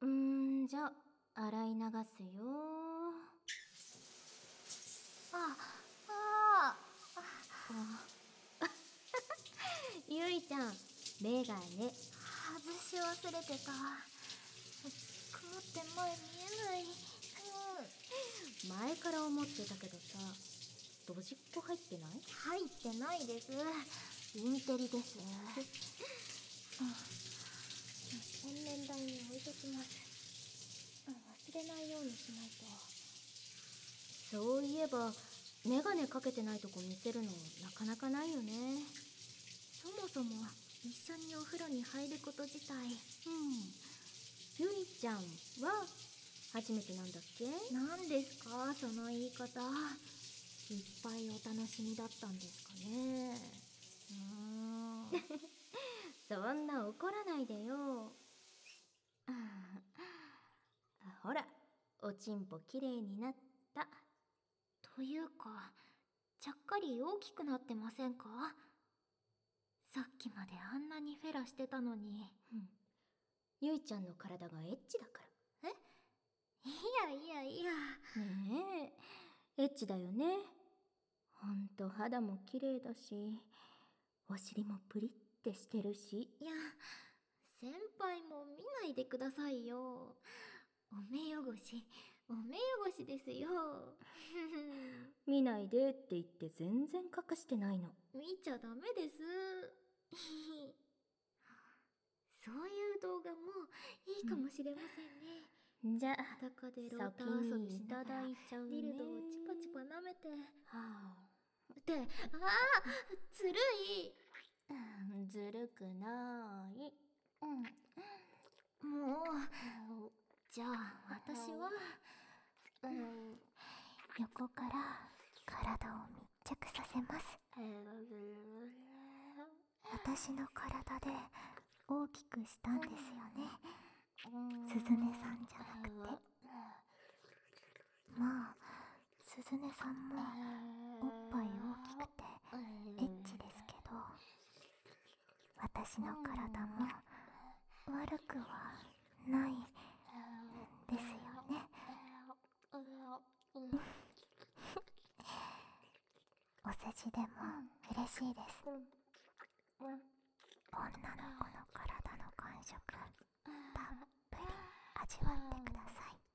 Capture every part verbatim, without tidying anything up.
うーん、じゃあ洗い流すよ。 あ、ああ、 ゆいちゃん、メガネ。 外し忘れてた。曇って前見えない。 前から思ってたけどさ、ドジっ子入ってない？ 入ってないです。インテリです。洗面台に置いときます。忘れないようにしないと。 そういえばメガネかけてないとこ見せるのなかなかないよね。 そもそも一緒にお風呂に入ること自体。 うん。ゆいちゃんは初めてなんだっけ？ 何ですかその言い方。いっぱいお楽しみだったんですかね。うーんそんな怒らないでよ。ほら、おちんぽきれいになった。 というか、ちゃっかり大きくなってませんか？さっきまであんなにフェラしてたのに。 うん。ゆいちゃんの体がエッチだから。 え？いやいやいや。 ねえ、エッチだよね。ほんと肌も綺麗だし、お尻もプリってしてるし。 いや、先輩も見ないでくださいよ。お目汚し、お目汚しですよ。 見ないでって言って全然隠してないの。 見ちゃダメです。そういう動画もいいかもしれませんね。 うん、じゃあ裸でロータ先ー遊びにいたしながらだいちゃうね。 ディルドをチパチパ舐めて。 はって、ああ、ずるい。 あ、ずるくない。 もう、じゃあ私は、うん、横から体を密着させます。私の体で大きくしたんですよね。すずねさんじゃなくて。まあ、すずねさんもおっぱい大きくてエッチですけど、私の体も悪くはないですよね。お世辞でも嬉しいです。女の子の体の感触、たっぷり味わってください。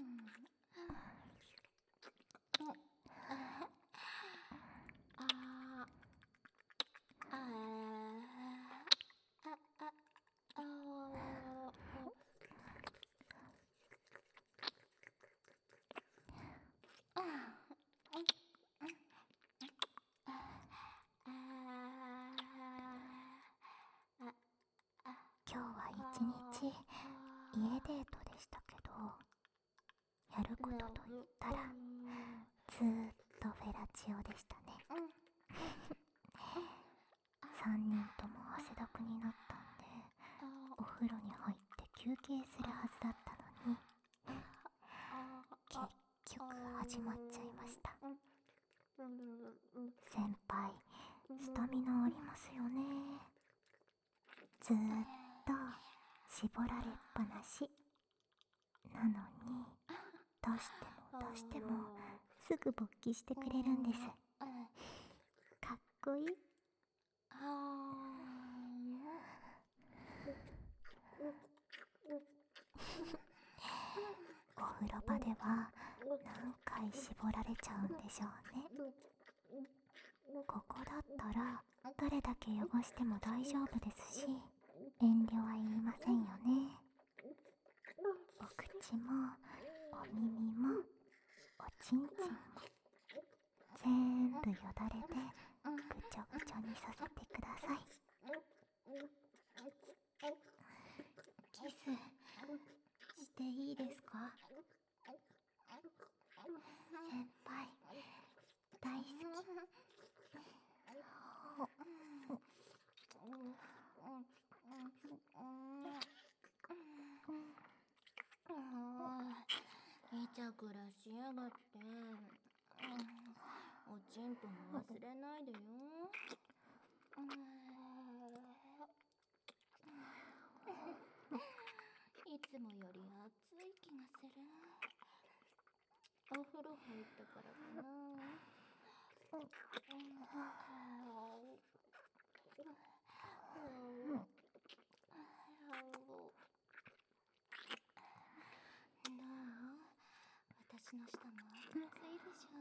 今日は一日家デートでしたけど、やることと言ったらずーっとフェラチオでしたね。さんにんとも汗だくになったんで、お風呂に入って休憩するはずだったのに、結局始まっちゃいました。先輩、スタミナありますよね。ずーっと絞られっぱなしなのに、どうしてもどうしてもすぐ勃起してくれるんです。かっこいい。お風呂場では何回絞られちゃうんでしょうね。ここだったらどれだけ汚しても大丈夫ですし、遠慮はいりませんよね。お口もお耳もおちんちんも全部よだれでぐちょぐちょにさせてください。キスしていいですか？先輩大好き。 イチャくらしやがって。おちんぽも忘れないでよ。いつもよりお風呂入ったからかな。どう？私の舌も熱いでしょ。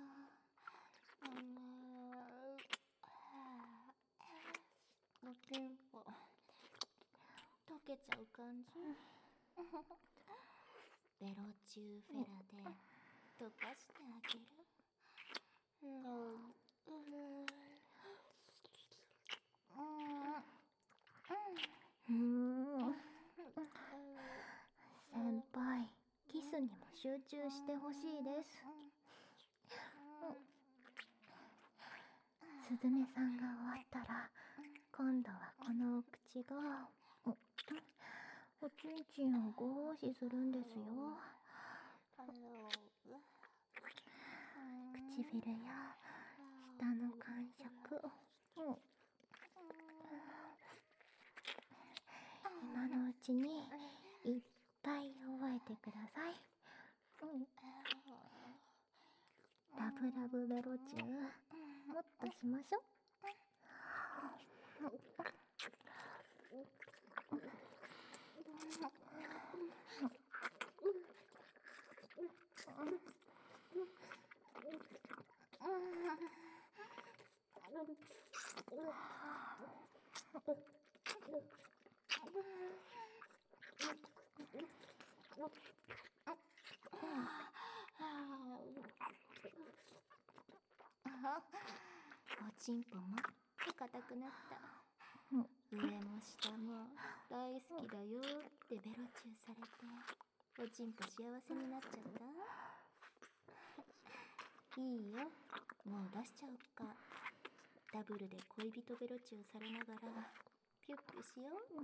おちんぽ溶けちゃう感じ。ベロチューフェラで溶かしてあげる。 うーん。先輩、キスにも集中してほしいです。すずめさんが終わったら、今度はこのお口がおちんちんをご奉仕するんですよ。唇や舌の感触、今のうちにいっぱい覚えてください。ラブラブベロチュー、もっとしましょう。 おちんぽもっと硬くなった。上も下も大好きだよってベロチューされて、おちんぽ幸せになっちゃった。いいよ、もう出しちゃおっか。ダブルで恋人ベロチューされながらピュッピュしよう。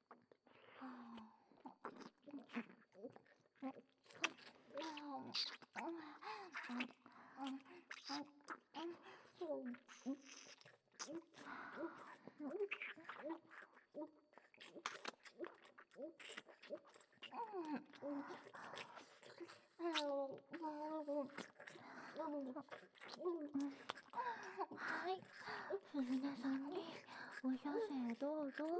はい、すずめさんにお射精どうぞ。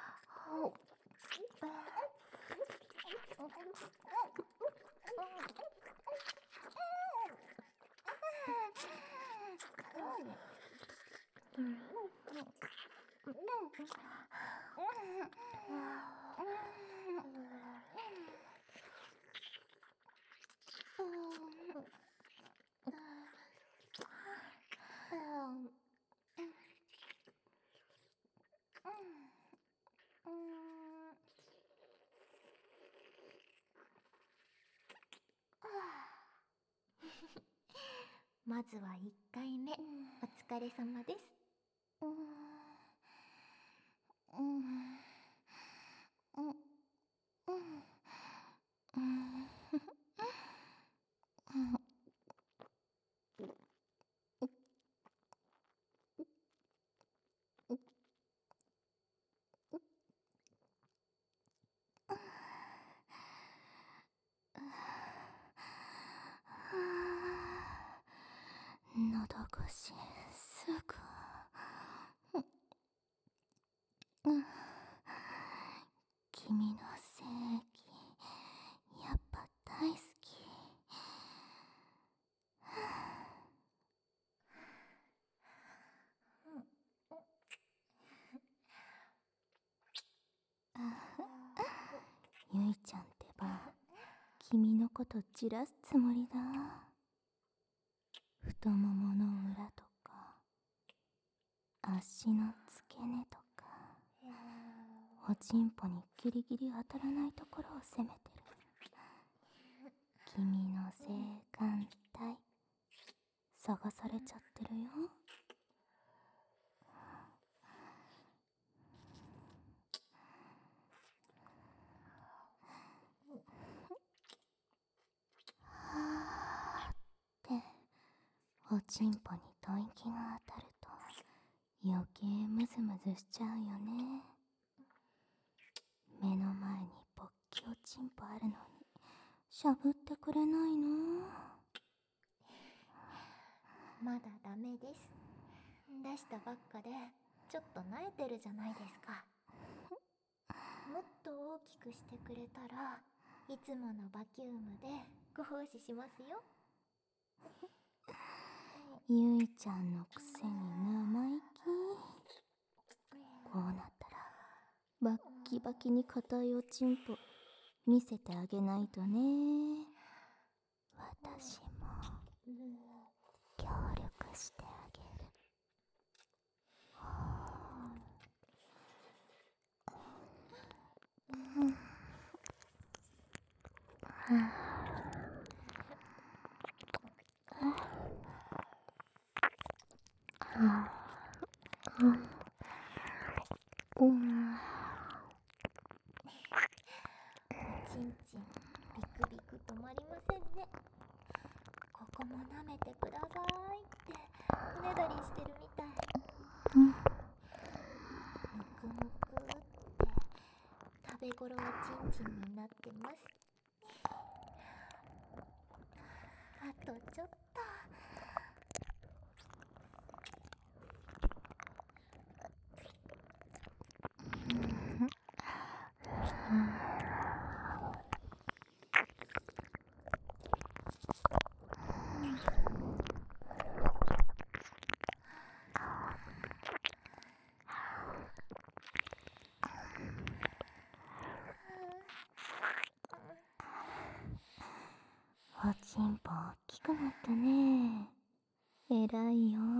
まずはいっかいめ、お疲れ様です。喉越しすぐ、君の正義やっぱ大好き。ゆいちゃんってば、君のことじらすつもりだ。太ももの裏とか足の付け根とか、おちんぽにギリギリ当たらないところを攻めてる。君の性感帯探されちゃってるよ。はーっておちんぽに吐息が当たると余計ムズムズしちゃうよね。目の前にぽっきおちんぽあるのにしゃぶってくれないの？ まだダメです。出したばっかでちょっと慣れてるじゃないですか。もっと大きくしてくれたらいつものバキュームでご奉仕しますよ。 ゆいちゃんのくせに生意気。こうなったらバッキバキに硬いおちんぽ見せてあげないとね。私も協力してあげる。 ちんちんビクビク止まりませんね。ここも舐めてくださいっておねだりしてるみたい。むくむくって食べ頃はちんちんになってます。あとちょっと。 おちんぽ大きくなったね。えらいよ。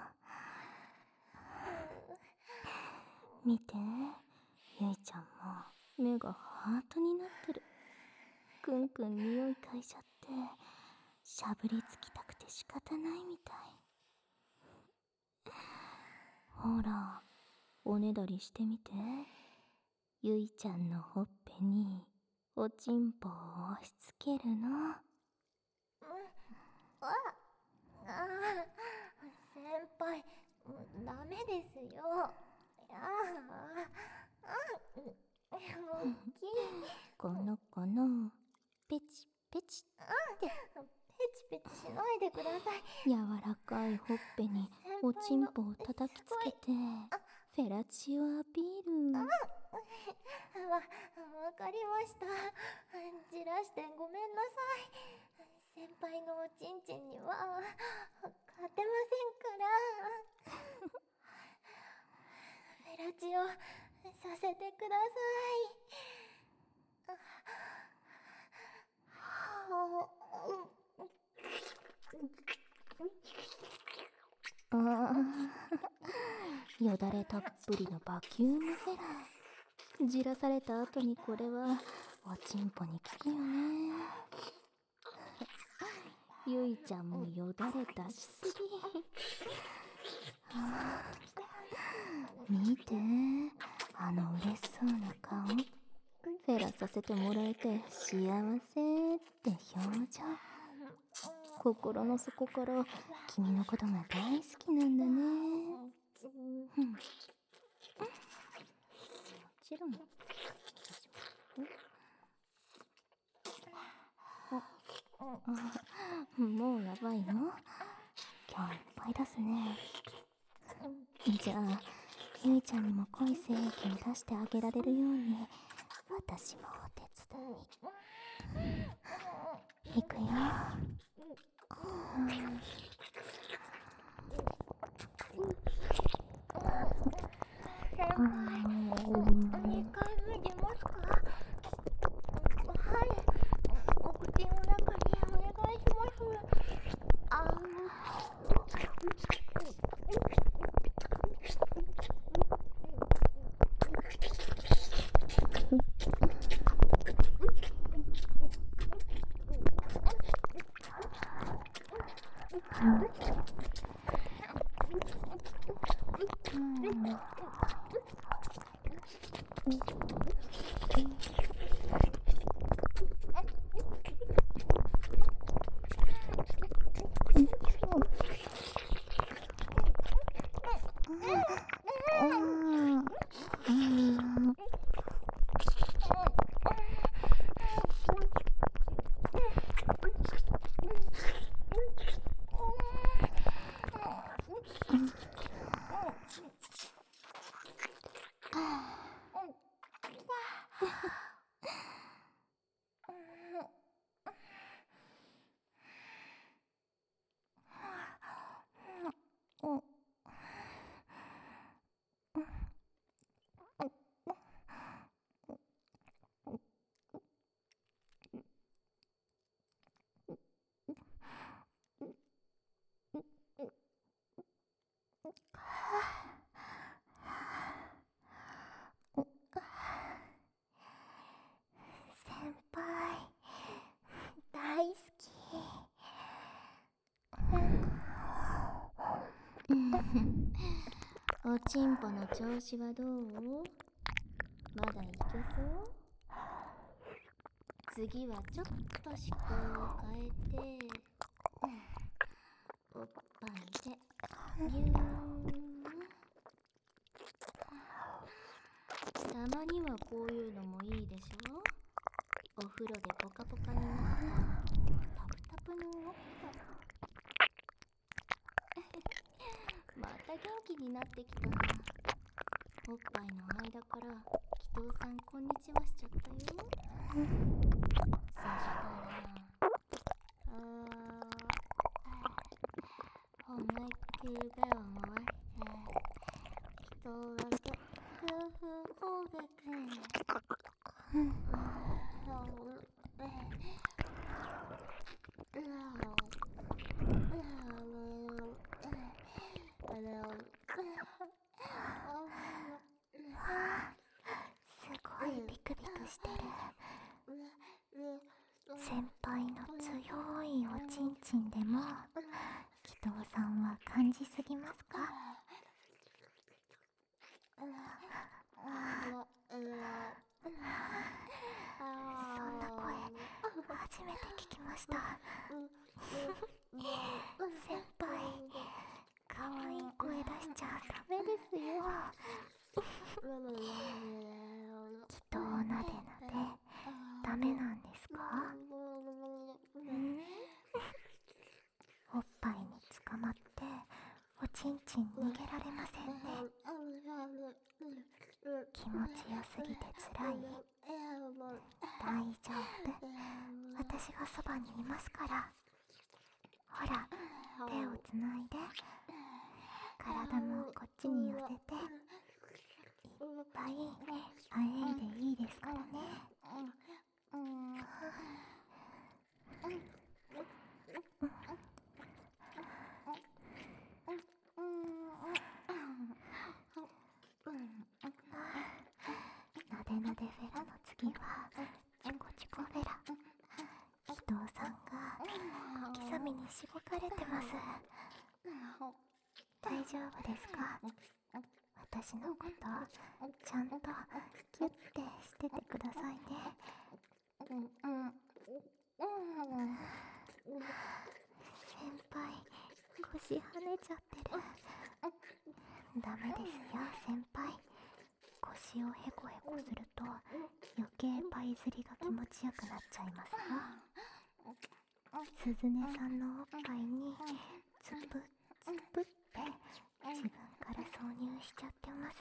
見て、ゆいちゃんも目がハートになってる。くんくん匂い嗅いじゃってしゃぶりつきたくて仕方ないみたい。ほら、おねだりしてみて。ゆいちゃんのほっぺにおちんぽを押し付けるの。 ああ、先輩、ダメですよ。ああ、大きい。 この子のペチペチってペチペチしないでください。 柔らかいほっぺにおちんぽを叩きつけてフェラチオアピール。 わ、わかりました。じらしてごめんなさい。先輩のおちんちんには勝てませんから。フェラチオさせてください。 ああ、よだれたっぷりのバキュームフェラ。じらされた後にこれはおちんぽに効くよね。ゆいちゃんもよだれ出しすぎ。見て、あの嬉しそうな顔。フェラさせてもらえて幸せって表情。心の底から君のことが大好きなんだね。うん、もちろんあ、もうやばいの？今日いっぱい出すね。じゃあゆいちゃんにも濃い精液を出してあげられるように私もお手伝い。いくよ。 先輩、にかいめ出ますか？はい、お口の中にお願いします。あーちんぽの調子はどう？まだいけそう？次はちょっと思考を変えて、おっぱいでぎゅーん。たまにはこういうのもいいでしょ？お風呂でポカポカになったタプタプのおっぱい。また元気になってきた。おっぱいの間から祈祷さんこんにちはしちゃったよ。そしたらあーほんまいってるべをもわして人がけくふほべくんすごいビクビクしてる。先輩の強いおちんちんでも祈祷さんは感じすぎますか？そんな声初めて聞きました。先輩、かわいい声出しちゃダメですよ。祈祷なでなでダメなんですか？んおっぱいに捕まっておちんちん逃げられませんね。気持ちよすぎてつらい？大丈夫、私がそばにいますから。ほら、手をつないで、体もこっちに寄せて、いっぱいあえいでいいですからね。なでなでフェラの次はチコチコフェラ。祈祷さんが小刻みにしごかれてます。大丈夫ですか？私のことちゃんとギュッてしててくださいね。先輩、腰跳ねちゃってる。ダメですよ先輩。腰をヘコヘコすると余計パイ釣りが気持ちよくなっちゃいますよ。すずねさんのおっぱいにつぷつぷって自分から挿入しちゃってます。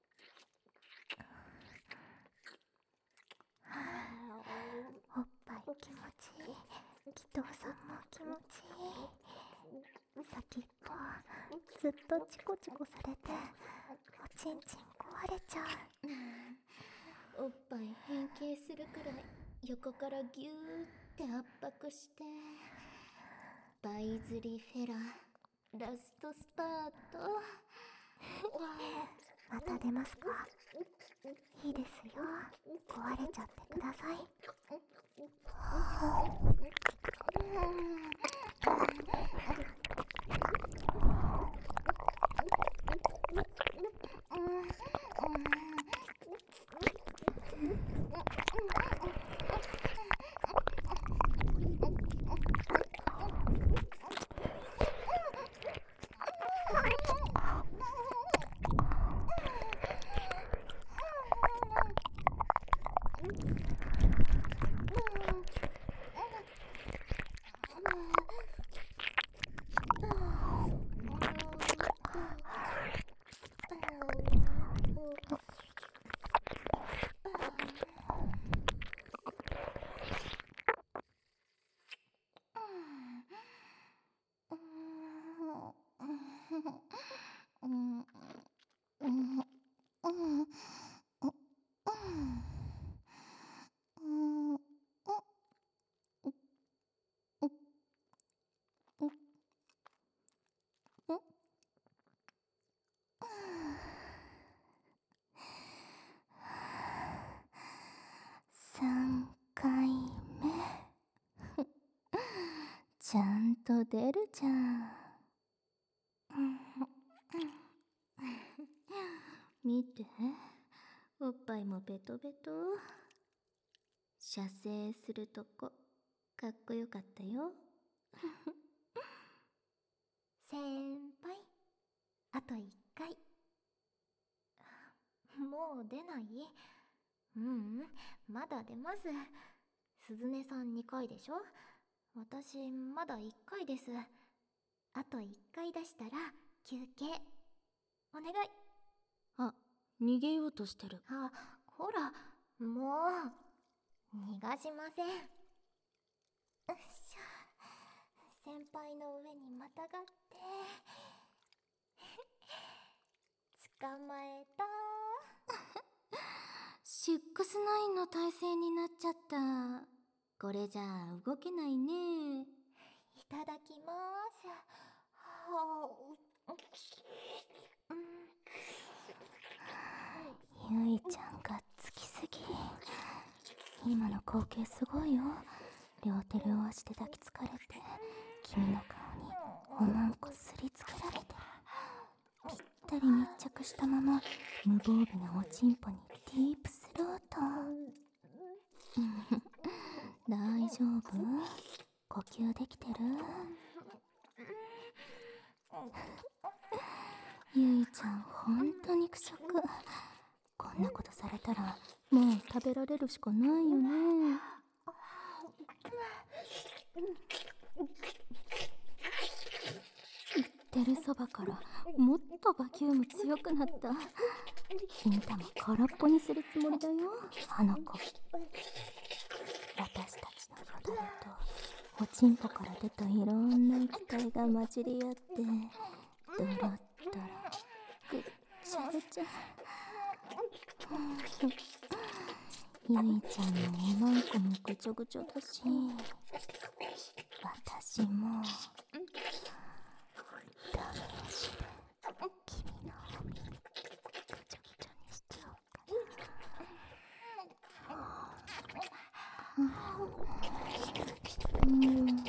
おっぱい気持ちいい。祈祷さんも気持ちいい。先っぽずっとチコチコされておちんちん壊れちゃう。おっぱい変形するくらい横からギューって圧迫して、バイズリフェララストスパート。 また出ますか？いいですよ、壊れちゃってください。 さんかいめちゃんと出るじゃん。 見て、おっぱいもベトベト。射精するとこかっこよかったよ。 先輩、あと一回。もう出ない？ううん、まだ出ます。鈴音さんにかいでしょ。私まだいっかいです。あといっかい出したら休憩お願い。 あ、逃げようとしてる。 あ、ほら、もう逃がしません。よっしゃ、先輩の上にまたがって捕まえた。 シックスナインの体勢になっちゃった。これじゃあ動けないね。 いただきます。はあ、ゆいちゃんがつきすぎ。今の光景すごいよ。両手両足で抱きつかれて、君の顔におまんこすりつけられて、ぴったり密着したまま無防備なおちんぽにディープスロート。大丈夫？呼吸できてる？ゆいちゃんほんと肉食。こんなことされたらもう食べられるしかないよね。言ってるそばからもっとバキューム強くなった。金玉空っぽにするつもりだよ、あの子。私たちのよだれとおちんぽから出たいろんな液体が混じり合ってドロッドロぐっちゃぐちゃ。ゆいちゃんのおまんこもぐちょぐちょだし、私もダメ押しで君のお耳ぐちょぐちょにしちゃおうかな。うん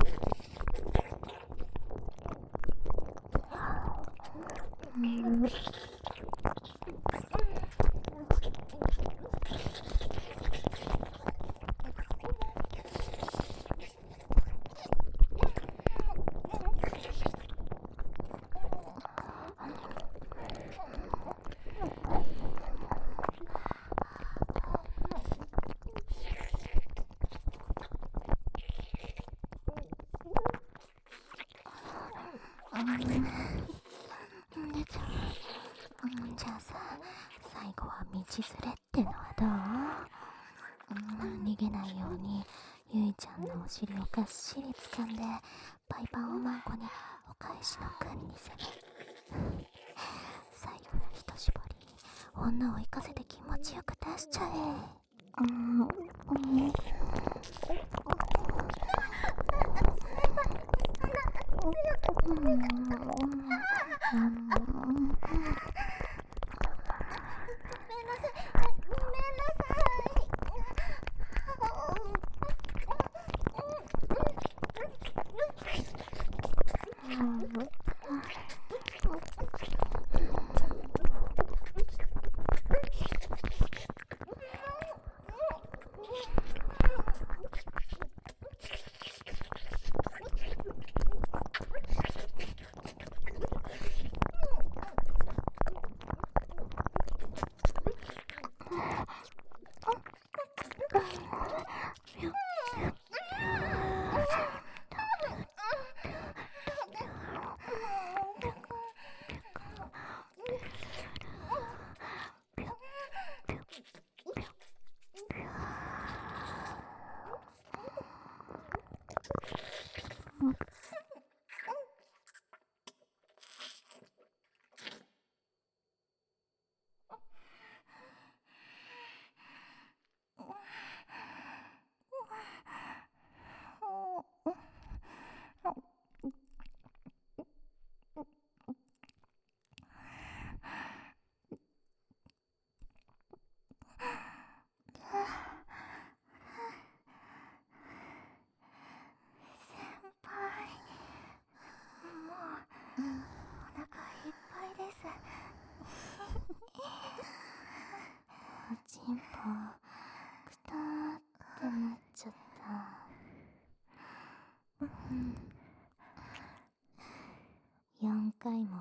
うんじゃあさ、最後は道連れってのはどう？うん、逃げないようにゆいちゃんのお尻をがっしり掴んでパイパンおまんこにお返しの君に攻め、最後の一絞り女を生かせて気持ちよく出しちゃえ。うんうん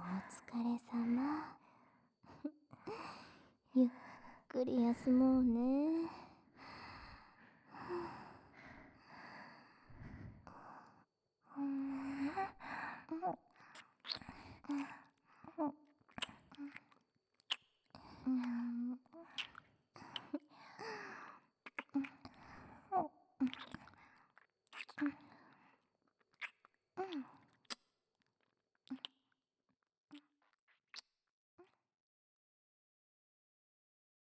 疲れ様。ゆっくり休もうね。